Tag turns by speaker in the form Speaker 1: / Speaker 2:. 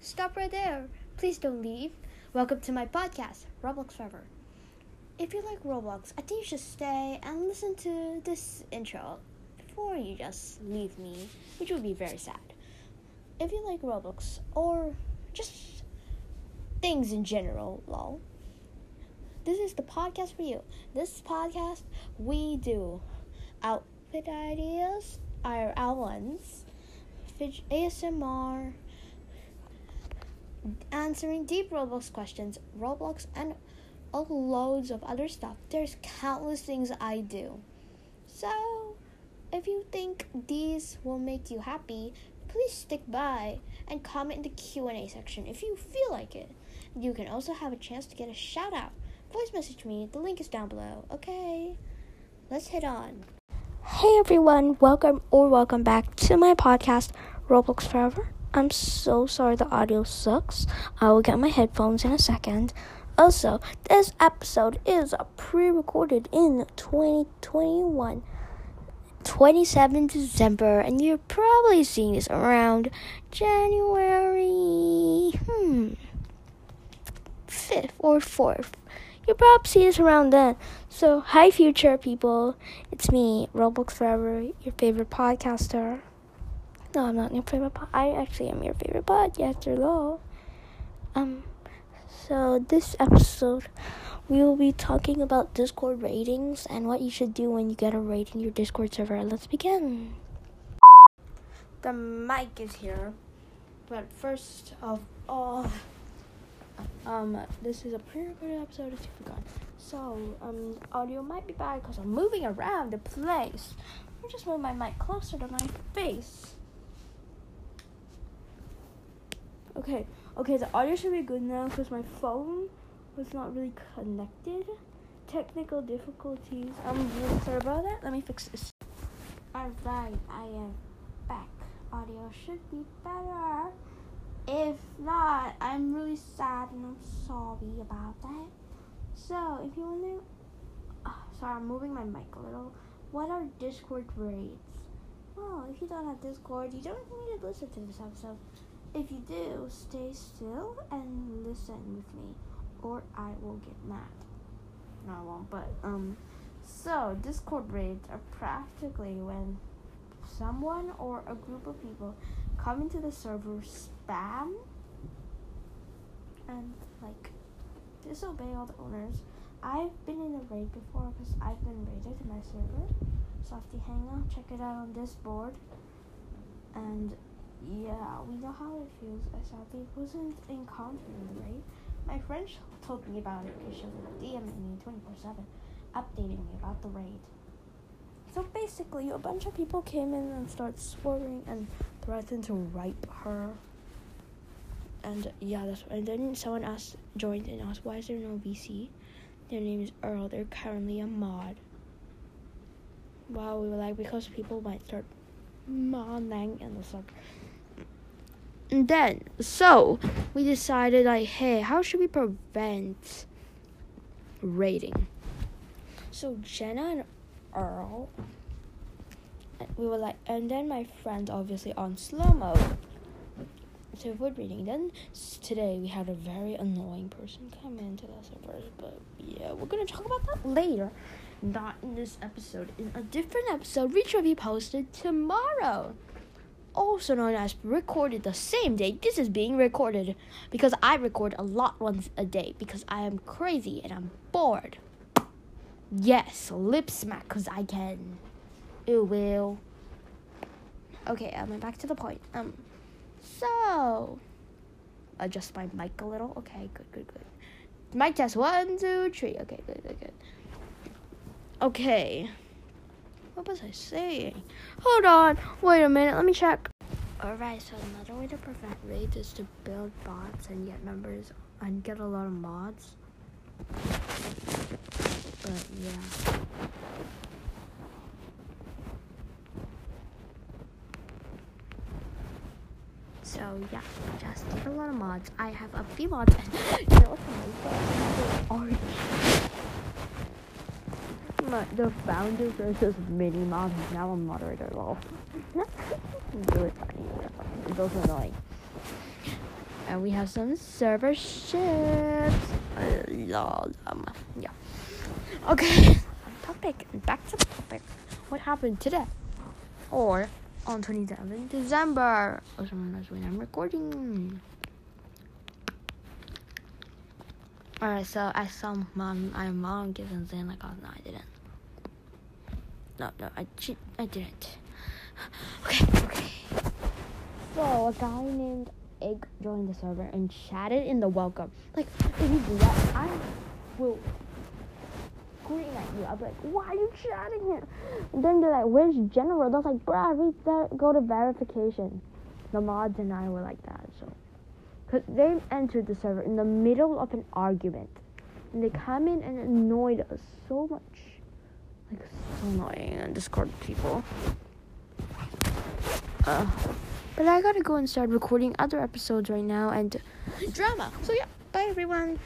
Speaker 1: stop right there. Please don't leave. Welcome to my podcast, Roblox Forever. If you like Roblox, I think you should stay and listen to this intro before you just leave me, which would be very sad. If you like Roblox or just things in general, lol, this is the podcast for you. This podcast, we do outfit ideas, our outlines, ASMR, answering deep Roblox questions, Roblox, and loads of other stuff. There's countless things I do. So, if you think these will make you happy, please stick by and comment in the Q&A section if you feel like it. You can also have a chance to get a shout out. Voice message me. The link is down below. Okay, let's head on. Hey everyone, welcome back to my podcast, Roblox Forever. I'm so sorry the audio sucks. I will get my headphones in a second. Also, this episode is pre-recorded in 2021, 27 December, and you're probably seeing this around January 5th or 4th. You'll probably see this around then. So, hi future people. It's me, Roblox Forever, your favorite podcaster. No, I'm not your favorite I actually am your favorite podcaster, lol. So this episode, we will be talking about Discord ratings and what you should do when you get a raid in your Discord server. Let's begin. The mic is here, but first of all, this is a pre-recorded episode, if you forgot. So, audio might be bad because I'm moving around the place. Let me just move my mic closer to my face. Okay, the audio should be good now because my phone was not really connected. Technical difficulties. I'm really sorry about that. Let me fix this. Alright, I am back. Audio should be better. If not, I'm really sad and I'm sorry about that. So, if you want to... sorry, I'm moving my mic a little. What are Discord raids? Well, if you don't have Discord, you don't need to listen to this episode. If you do, stay still and listen with me, or I will get mad. No, I won't, but, so, Discord raids are practically when someone or a group of people come into the server, spam, and, disobey all the owners. I've been in a raid before because I've been raided in my server. Softy Hangout, check it out on this board. And yeah, we know how it feels. I sadly wasn't encountering the raid. My friend told me about it because she was DMing me 24/7, updating me about the raid. So basically, a bunch of people came in and started swearing and threatened to rape her. And yeah, and then someone joined and asked, why is there no VC? Their name is Earl. They're currently a mod. Wow, we were like, because people might start modding and stuff. And then, so, we decided, hey, how should we prevent raiding? So, Jenna and Earl, we were like, and then my friend, obviously, on slow mode. So, avoid reading. Then, today, we had a very annoying person come into the server. But, yeah, we're going to talk about that later. Not in this episode. In a different episode, which will be posted tomorrow. Also known as recorded the same day. This is being recorded because I record a lot once a day because I am crazy and I'm bored. Yes, lip smack because I can. It will. Okay, back to the point. So adjust my mic a little. Okay, good. Mic test 1, 2, 3. Okay, good. Okay. What was I saying? Hold on. Wait a minute. Let me check. Alright, so another way to prevent raids is to build bots and get members and get a lot of mods. But yeah. So yeah, just get a lot of mods. I have a few mods. You know what's the founder versus mini mod is now a moderator, lol. Really funny. It's also annoying. and we have some server ships. Lol. Yeah. Okay. Back to the topic. What happened today? Or on 27th December. Or someone knows when I'm recording. Alright, so I saw my mom giving Santa Claus. No, I didn't. No, I didn't. Okay. So a guy named Egg joined the server and chatted in the welcome. Like, if you do that, I will scream at you. I'll be like, why are you chatting here? And then they're like, where's General? They're like, bruh, go to verification. The mods and I were like that, so. Because they entered the server in the middle of an argument. And they come in and annoyed us so much. Like, so annoying. And Discord people. But I gotta go and start recording other episodes right now. And drama. So yeah, bye everyone.